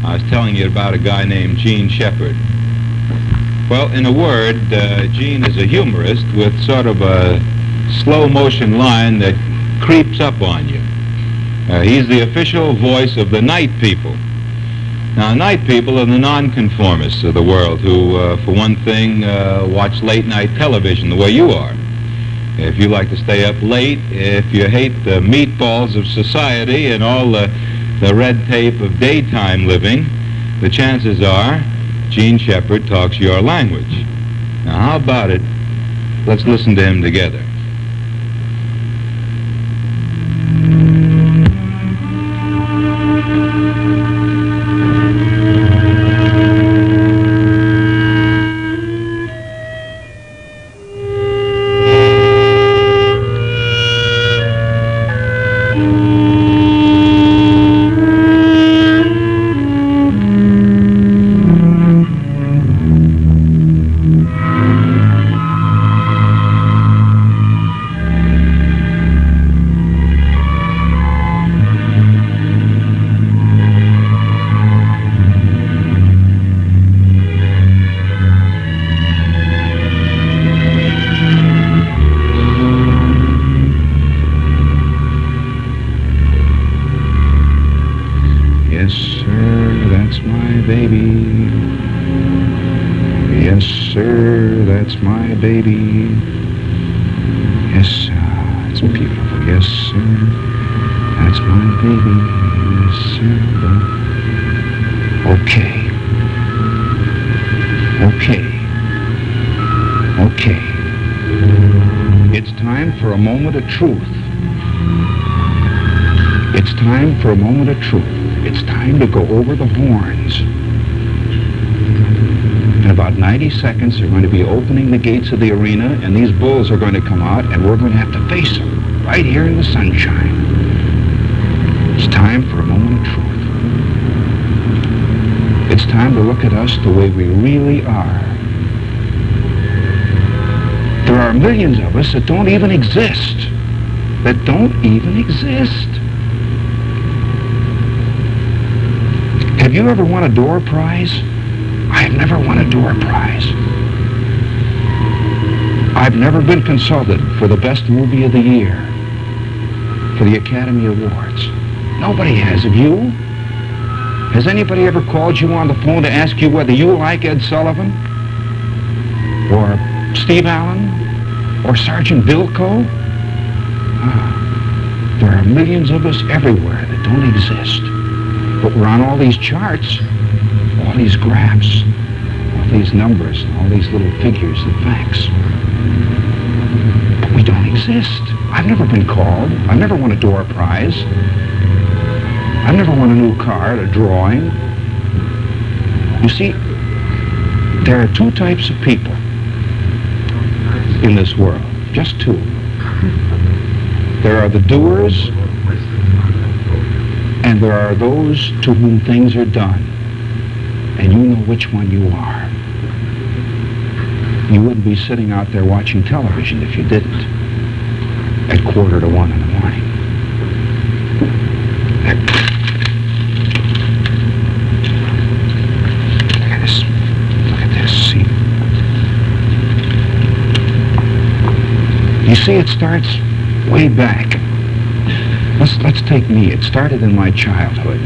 I was telling you about a guy named Gene Shepard. Well, in a word, Gene is a humorist with sort of a slow-motion line that creeps up on you. He's the official voice of the night people. Now, night people are the nonconformists of the world who, for one thing, watch late-night television the way you are. If you like to stay up late, if you hate the meatballs of society and all the red tape of daytime living, the chances are Gene Shepard talks your language. Now, how about it? Let's listen to him together. Yes, sir, that's my baby. Yes, sir, that's my baby. Yes, it's beautiful. Yes, sir, that's my baby. Yes, sir. Okay. It's time for a moment of truth. It's time for a moment of truth. It's time to go over the horns. In about 90 seconds, they're going to be opening the gates of the arena, and these bulls are going to come out, and we're going to have to face them right here in the sunshine. It's time for a moment of truth. It's time to look at us the way we really are. There are millions of us that don't even exist. That don't even exist. Have you ever won a door prize? I have never won a door prize. I've never been consulted for the best movie of the year, for the Academy Awards. Nobody has. Have you? Has anybody ever called you on the phone to ask you whether you like Ed Sullivan? Or Steve Allen? Or Sergeant Bilko? There are millions of us everywhere that don't exist. But we're on all these charts, all these graphs, all these numbers, all these little figures and facts. But we don't exist. I've never been called. I've never won a door prize. I've never won a new car at a drawing. You see, there are two types of people in this world. Just two. There are the doers, and there are those to whom things are done. And you know which one you are. You wouldn't be sitting out there watching television if you didn't. At 1:45 in the morning. Look at this. Look at this. See? You see, it starts way back. Let's take me. It started in my childhood.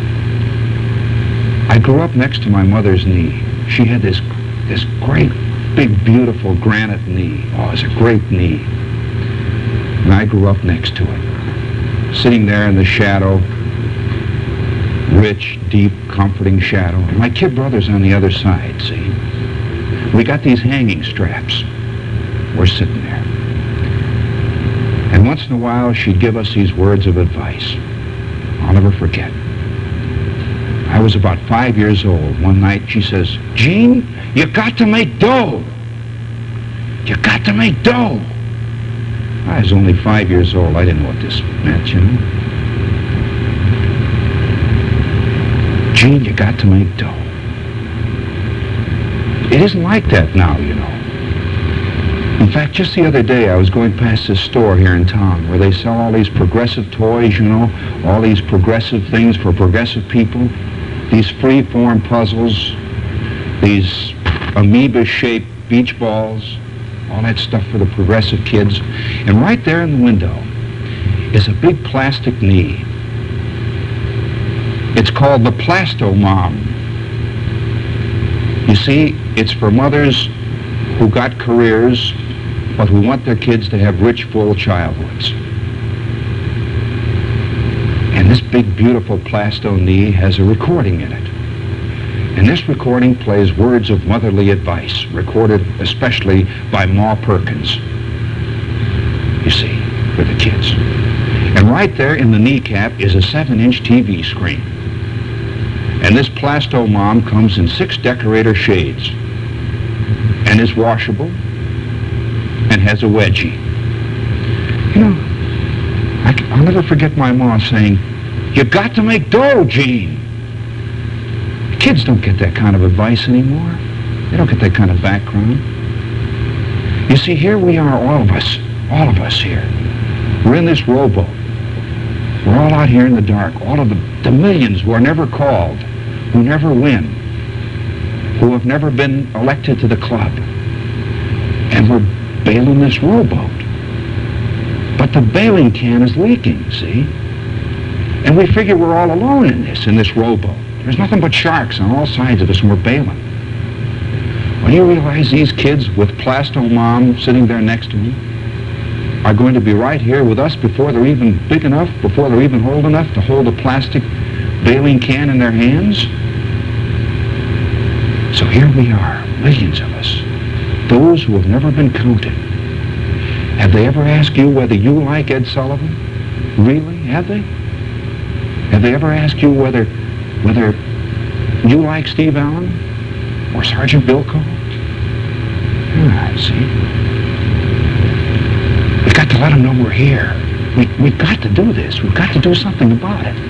I grew up next to my mother's knee. She had this great, big, beautiful granite knee. Oh, it was a great knee. And I grew up next to it. Sitting there in the shadow, rich, deep, comforting shadow. My kid brother's on the other side, see? We got these hanging straps. We're sitting there. And once in a while, she'd give us these words of advice. I'll never forget. I was about 5 years old. One night, she says, "Gene, you got to make dough. You got to make dough." I was only 5 years old. I didn't know what this meant, you know. "Gene, you got to make dough." It isn't like that now, you know. In fact, just the other day, I was going past this store here in town where they sell all these progressive toys, you know, all these progressive things for progressive people. these free-form puzzles, these amoeba-shaped beach balls, all that stuff for the progressive kids. And right there in the window is a big plastic knee. It's called the Plastomom. You see, it's for mothers who got careers but who want their kids to have rich, full childhoods. And this big, beautiful Plasto knee has a recording in it. And this recording plays words of motherly advice, recorded especially by Ma Perkins, you see, for the kids. And right there in the kneecap is a 7-inch TV screen. And this Plastomom comes in 6 decorator shades and is washable and has a wedgie. You know, I'll never forget my mom saying, "You got to make dough, Gene." Kids don't get that kind of advice anymore. They don't get that kind of background. You see, here we are, all of us here. We're in this rowboat. We're all out here in the dark. All of the millions who are never called, who never win, who have never been elected to the club. And we're bailing this rowboat. But the bailing can is leaking, see? And we figure we're all alone in this rowboat. There's nothing but sharks on all sides of us, and we're bailing. When you realize these kids with Plastomom sitting there next to me are going to be right here with us before they're even big enough, before they're even old enough to hold a plastic bailing can in their hands. So here we are, millions of us, those who have never been counted. Have they ever asked you whether you like Ed Sullivan? Really? Have they? Have they ever asked you whether you like Steve Allen or Sergeant Bilko? See? We've got to let them know we're here. We've got to do this. We've got to do something about it.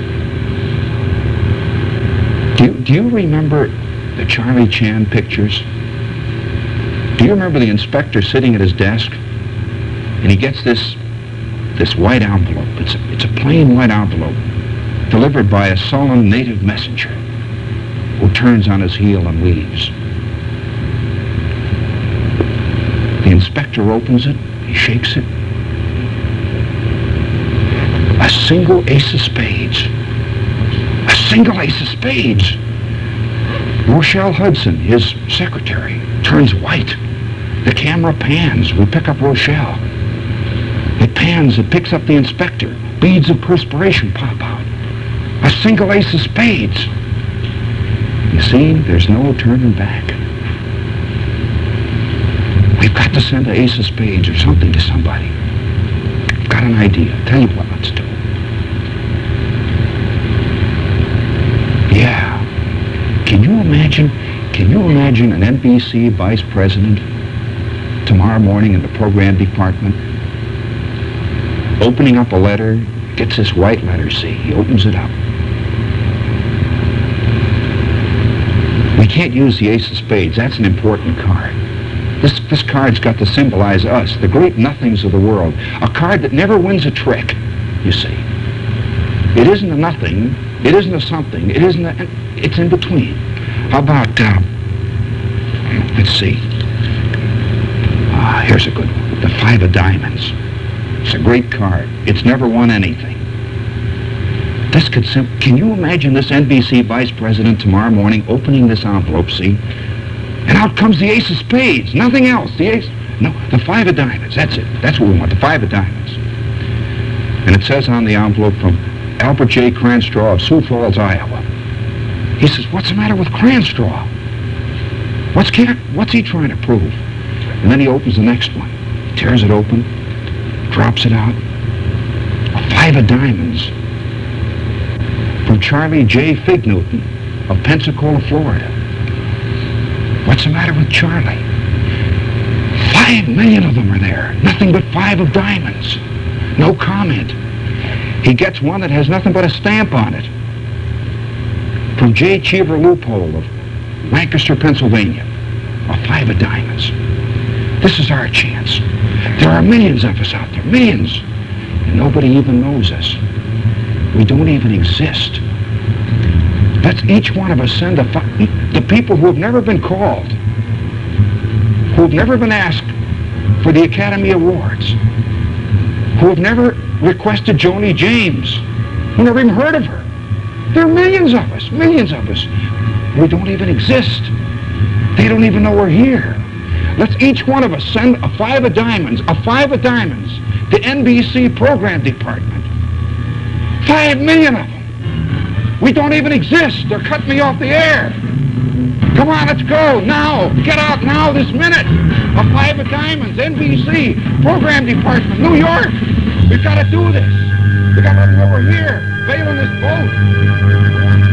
Do you remember the Charlie Chan pictures? Do you remember the inspector sitting at his desk and he gets this white envelope? It's a plain white envelope delivered by a sullen native messenger who turns on his heel and leaves. The inspector opens it, he shakes it. A single ace of spades. A single ace of spades. Rochelle Hudson, his secretary, turns white. The camera pans. We pick up Rochelle. It pans, it picks up the inspector. Beads of perspiration pop out. A single ace of spades. You see, there's no turning back. We've got to send an ace of spades or something to somebody. I've got an idea. Tell you what, let's do. Yeah. Can you imagine an NBC vice president tomorrow morning in the program department opening up a letter, gets this white letter, see, he opens it up. We can't use the ace of spades. That's an important card. This card's got to symbolize us, the great nothings of the world. A card that never wins a trick, you see. It isn't a nothing, it isn't a something, it isn't a, it's in between. How about, let's see. Here's a good one, the 5 of diamonds. It's a great card. It's never won anything. This could can you imagine this NBC vice president tomorrow morning opening this envelope, see? And out comes the ace of spades, nothing else. The ace, no, the 5 of diamonds, that's it. That's what we want, the 5 of diamonds. And it says on the envelope from Albert J. Cranstraw of Sioux Falls, Iowa. He says, what's the matter with Cranstraw? What's he trying to prove? And then he opens the next one, tears it open, drops it out. A 5 of diamonds from Charlie J. Fignewton of Pensacola, Florida. What's the matter with Charlie? 5 million of them are there. Nothing but 5 of diamonds. No comment. He gets one that has nothing but a stamp on it. From J. Cheever Loophole of Lancaster, Pennsylvania. A 5 of diamonds. This is our chance. There are millions of us out there. Millions. And nobody even knows us. We don't even exist. Let's each one of us send the people who have never been called, who have never been asked for the Academy Awards, who have never requested Joni James, who never even heard of her. There are millions of us. We don't even exist. They don't even know we're here. Let's each one of us send a five of diamonds, to NBC program department. 5 million of them. We don't even exist. They're cutting me off the air. Come on, let's go now. Get out now, this minute. A 5 of diamonds, NBC program department, New York. We've got to do this. We've got to let them know we're here, bailing this boat.